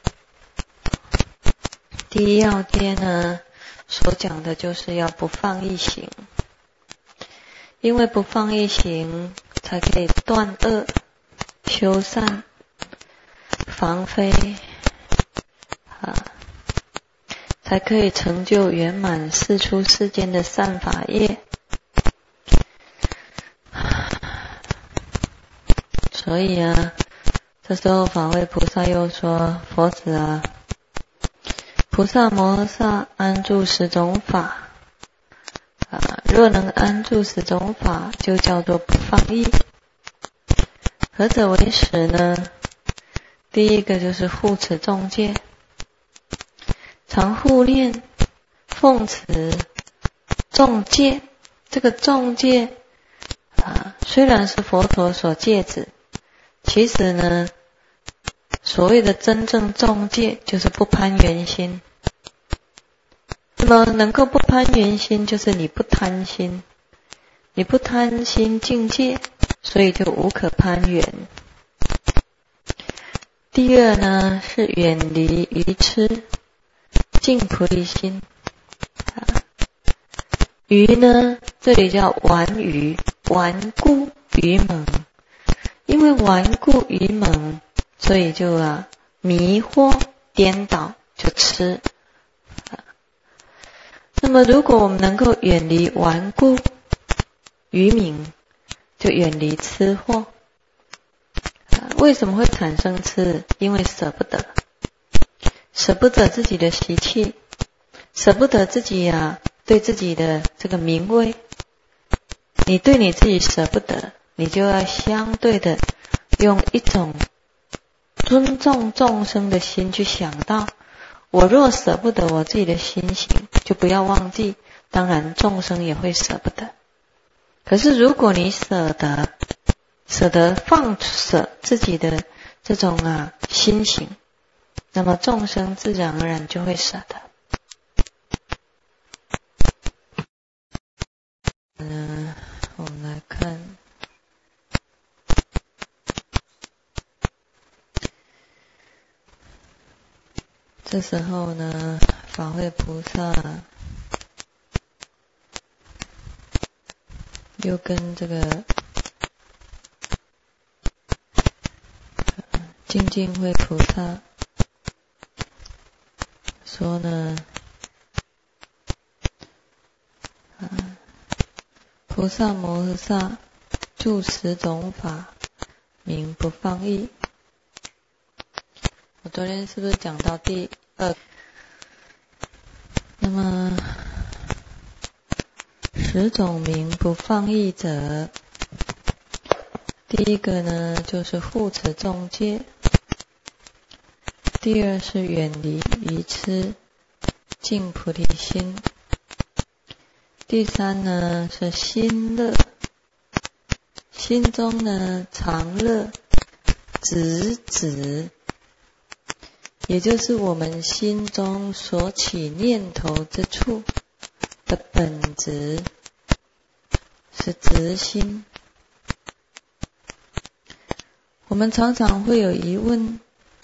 第一要件呢，所讲的就是要不放逸行。因为不放逸行，才可以断恶、修善、防非啊，才可以成就圆满世出世间的善法业。所以啊，这时候法会菩萨又说：佛子啊，菩萨摩诃萨安住十种法啊，若能安住十种法，就叫做不放逸。何者为十呢？第一个就是护持众戒，常护念、奉持众戒。这个众戒啊，虽然是佛陀所戒止，其实呢，所谓的真正众戒就是不攀缘心。那么能够不攀缘心，就是你不贪心，你不贪心境界，所以就无可攀缘。第二呢，是远离愚痴，净菩提心。啊，愚呢，这里叫顽愚，顽固愚蒙。因为顽固愚蒙，所以就啊迷惑颠倒，就痴。那么如果我们能够远离顽固愚明，就远离痴惑。为什么会产生痴？因为舍不得，舍不得自己的习气，舍不得自己啊对自己的这个名位。你对你自己舍不得，你就要相对的用一种尊重众生的心去想到，我若舍不得我自己的心行，就不要忘记，当然众生也会舍不得。可是如果你舍得，舍得放舍自己的这种啊心行，那么众生自然而然就会舍得。嗯，我们来看这时候呢，法会菩萨又跟这个精进会菩萨说呢，啊，菩萨摩诃萨住十种法，名不放逸。我昨天是不是讲到第二？那么十种名不放逸者，第一个呢就是护持众戒，第二是远离愚痴，净菩提心，第三呢是心乐，心中呢常乐，直指，也就是我们心中所起念头之处的本质是直心。我们常常会有疑问，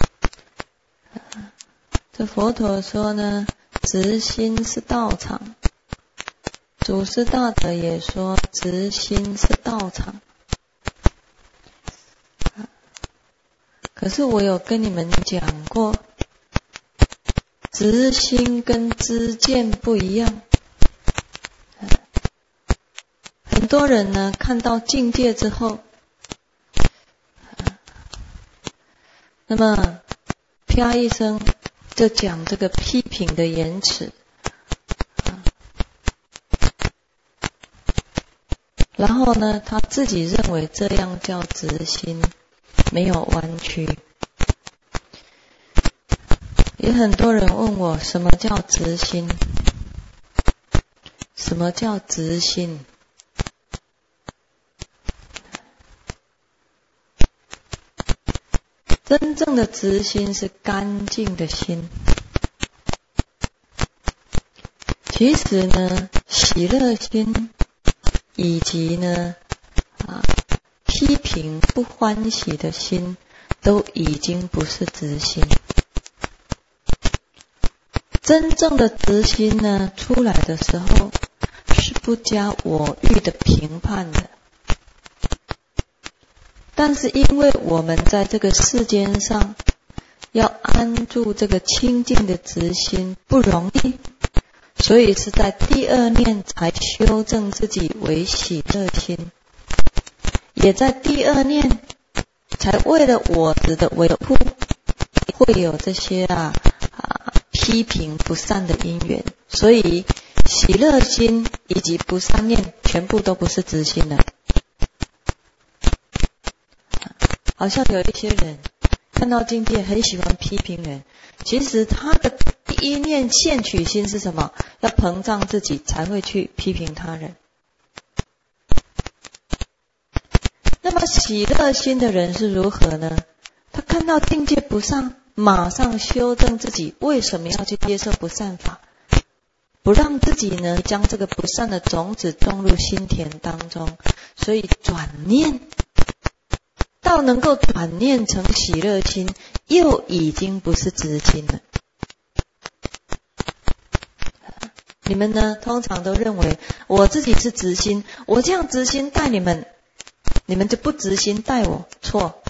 这佛陀说呢，直心是道场，祖师大德也说直心是道场。可是我有跟你们讲过，直心跟知见不一样。很多人呢看到境界之后，那么啪一声就讲这个批评的言辞，然后呢他自己认为这样叫直心，没有弯曲。也很多人问我，什么叫直心？什么叫直心？真正的直心是干净的心。其实呢，喜乐心以及呢啊批评不欢喜的心，都已经不是直心。真正的直心呢，出来的时候是不加我欲的评判的。但是因为我们在这个世间上要安住这个清净的直心不容易，所以是在第二念才修正自己为喜乐心，也在第二念才为了我执的维护，会有这些啊啊批评不善的因缘，所以喜乐心以及不善念全部都不是直心了。好像有一些人看到境界很喜欢批评人，其实他的第一念现取心是什么？要膨胀自己才会去批评他人。那么喜乐心的人是如何呢？他看到境界不善，马上修正自己为什么要去接受不善法，不让自己呢将这个不善的种子种入心田当中，所以转念到能够转念成喜乐心，又已经不是直心了。你们呢通常都认为我自己是直心，我这样直心带你们，你们就不直心带我，错。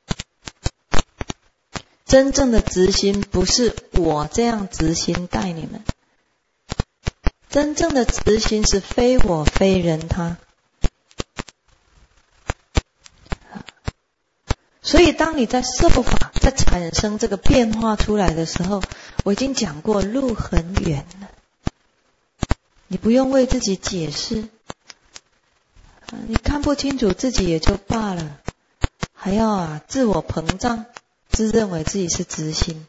真正的直心不是我这样直心带你们，真正的直心是非我非人他。所以当你在受法在产生这个变化出来的时候，我已经讲过路很远了，你不用为自己解释，你看不清楚自己也就罢了，还要啊自我膨胀，自认为自己是直心。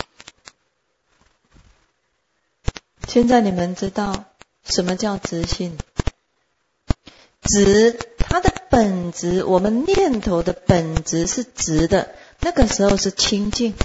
现在你们知道什么叫直心？直，它的本质，我们念头的本质是直的，那个时候是清净。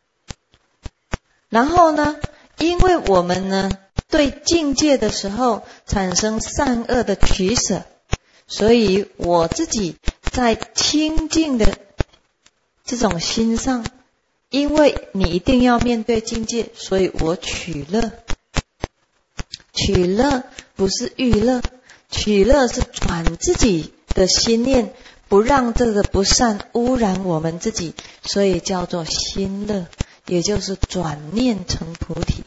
然后呢，因为我们呢对境界的时候产生善恶的取舍，所以我自己在清净的这种心上，因为你一定要面对境界，所以我取乐。取乐不是欲乐，取乐是转自己的心念，不让这个不善污染我们自己，所以叫做心乐，也就是转念成菩提。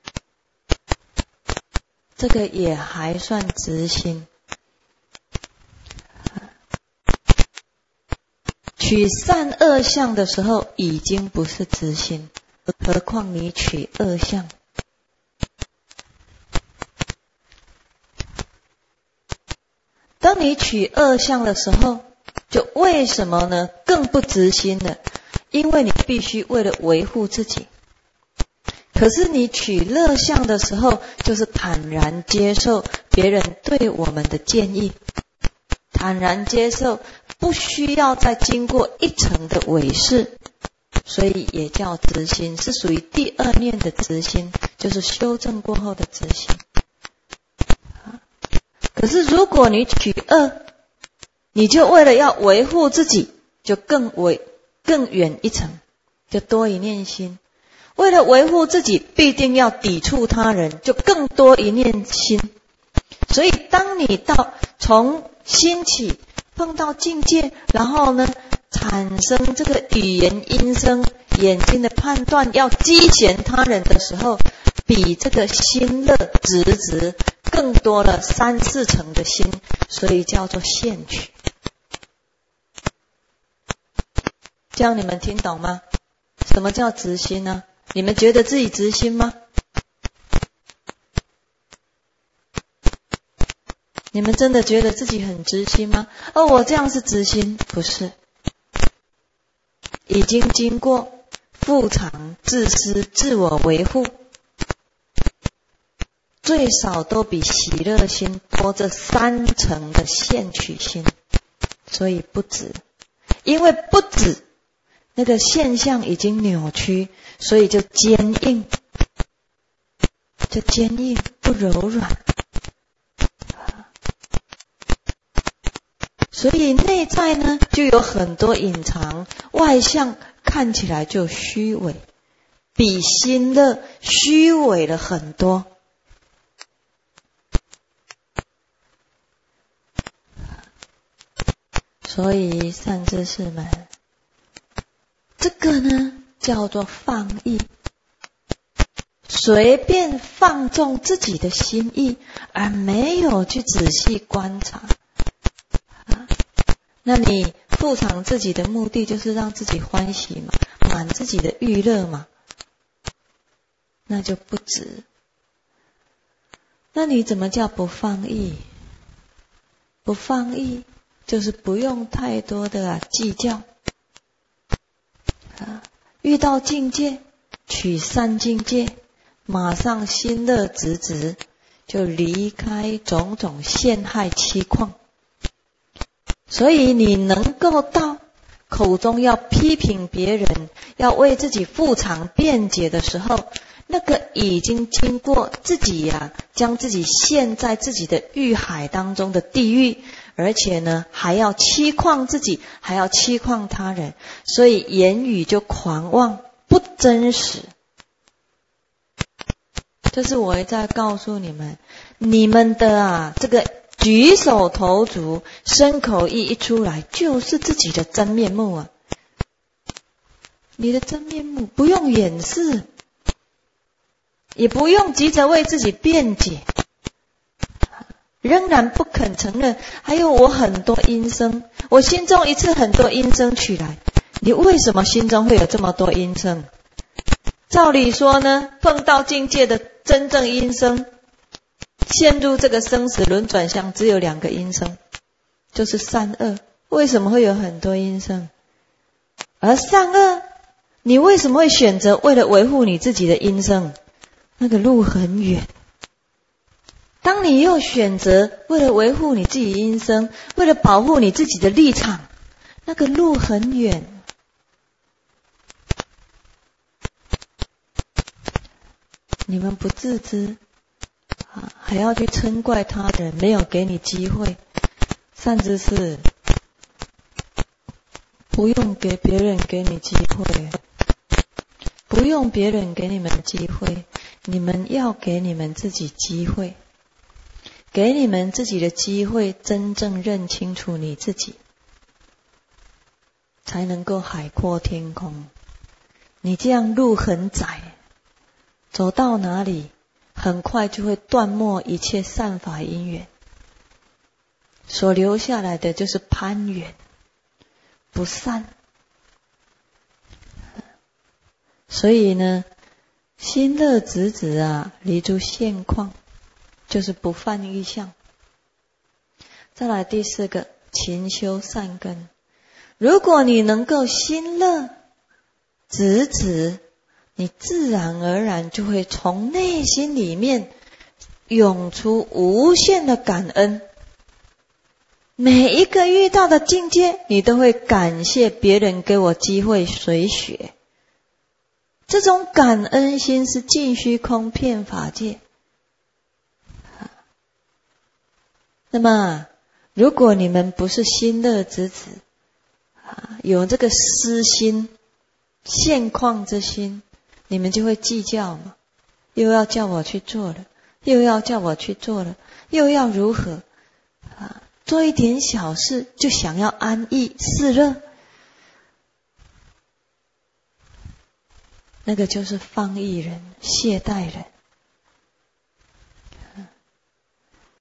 这个也还算直心。取善恶相的时候已经不是直心，何况你取恶相。当你取恶相的时候，就为什么呢？更不直心了，因为你必须为了维护自己。可是你取乐相的时候，就是坦然接受别人对我们的建议，坦然接受，不需要再经过一层的伪饰，所以也叫直心，是属于第二念的直心，就是修正过后的直心。可是如果你取恶，你就为了要维护自己，就更为更远一层，就多一念心。为了维护自己，必定要抵触他人，就更多一念心。所以当你到从心起碰到境界，然后呢产生这个语言音声眼睛的判断，要激嫌他人的时候，比这个心乐直直更多了三四层的心，所以叫做现取。这样你们听懂吗？什么叫直心呢？你们觉得自己直心吗？你们真的觉得自己很直心吗？哦，我这样是直心？不是，已经经过复常、自私、自我维护，最少都比喜乐心多这三层的现取心，所以不止。因为不止，那个现象已经扭曲，所以就坚硬，就坚硬不柔软。所以内在呢，就有很多隐藏，外向看起来就虚伪，比心乐虚伪了很多。所以善知识们，这个呢叫做放逸，随便放纵自己的心意，而没有去仔细观察。那你复常自己的目的就是让自己欢喜嘛，满自己的欲乐嘛，那就不止。那你怎么叫不放逸？不放逸就是不用太多的、啊、计较啊，遇到境界取善境界，马上心乐直直，就离开种种陷害欺诳。所以你能够到口中要批评别人，要为自己复常辩解的时候，那个已经经过自己呀、啊，将自己陷在自己的欲海当中的地狱，而且呢还要欺诳自己，还要欺诳他人，所以言语就狂妄不真实。这是我在告诉你们，你们的啊这个举手投足、身口意一出来，就是自己的真面目啊！你的真面目不用掩饰，也不用急着为自己辩解，仍然不肯承认。还有我很多音声，我心中一次很多音声取来，你为什么心中会有这么多音声？照理说呢，碰到境界的真正音声，陷入这个生死轮转相，只有两个音声，就是善恶。为什么会有很多音声？而善恶，你为什么会选择为了维护你自己的音声？那个路很远。当你又选择为了维护你自己的音声，为了保护你自己的立场，那个路很远。你们不自知啊，还要去嗔怪他人，没有给你机会。善知识，不用给别人给你机会，不用别人给你们机会，你们要给你们自己机会，给你们自己的机会，真正认清楚你自己，才能够海阔天空。你这样路很窄，走到哪里很快就会断没一切善法因缘，所留下来的就是攀缘不善。所以呢，心乐直直啊，离诸现况，就是不犯异相。再来第四个，勤修善根。如果你能够心乐直直，你自然而然就会从内心里面涌出无限的感恩。每一个遇到的境界，你都会感谢别人给我机会随学。这种感恩心是尽虚空遍法界。那么如果你们不是心乐直直，有这个私心、现况之心，你们就会计较嘛，又要叫我去做了，又要叫我去做了，又要如何啊？做一点小事就想要安逸肆乐，那个就是放逸人、懈怠人。